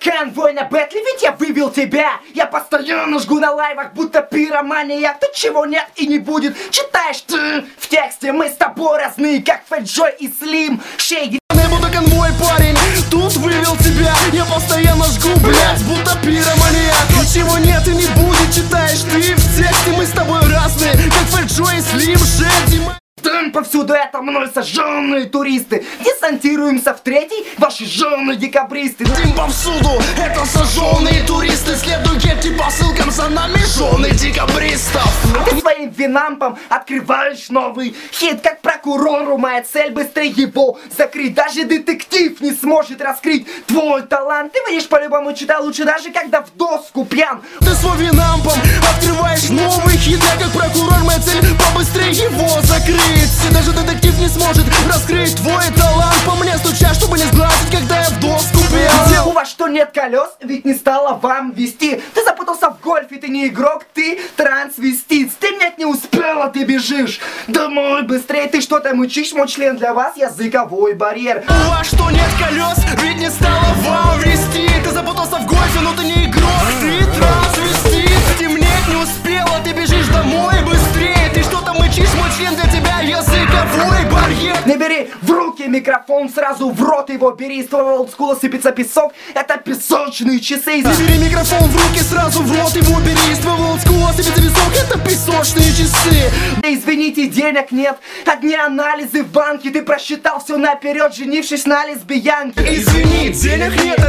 конвой на бэтле, ведь я вывел тебя. Я постоянно жгу на лайвах, будто пиромания. Тут чего нет и не будет, читаешь ты в тексте. Мы с тобой разные, как Фэт Джой и Слим Шейди. Будто конвой, парень, тут вывел тебя. Я постоянно жгу, блять, будто пиромания. Чего нет и не будет, читаешь ты в тексте. Мы с тобой разные, как Фэт Джой и Слим Шейди. Повсюду это мной сожженные туристы. Десантируемся в третий, ваши жены декабристы. Дым повсюду, это сожженные туристы. Следуй гетти по ссылкам за нами, жены декабристов. Ты своим винампом открываешь новый хит. Как прокурору моя цель быстрее его закрыть. Даже детектив не сможет раскрыть твой талант. Ты видишь, по-любому читал лучше, даже когда в доску пьян. Ты свой винампом открываешь новый хит. Я как прокурор, моя цель побыстрее его закрыть. И даже детектив не сможет раскрыть твой талант. По мне стучать, чтобы не сглазить, когда я в доску пьян. У вас что, нет колес? Ведь не стало вам вести. Ты запутался в гольфе, ты не игрок, ты трансвестит. Стемнять не успела, ты бежишь домой быстрее. Ты что-то мучишь, мой член для вас языковой барьер. У вас что, нет колес? Ведь не стало вам вести. Ты запутался в гольфе, но ты не игрок, ты трансвестит. Стемнеть не успела, ты бежишь домой быстрее. Ты что-то мычишь, мой член для тебя языковой барьер. Не бери в руки микрофон, сразу в рот его бери. С твоего олдскула сыпется песок, это песочные часы. Не бери микрофон в руки, сразу в рот его бери. С твоего олдскула сыпется песок, это песочные часы. Извините, денег нет, одни анализы в банке. Ты просчитал все наперед, женившись на лесбиянке. Извини, денег нет,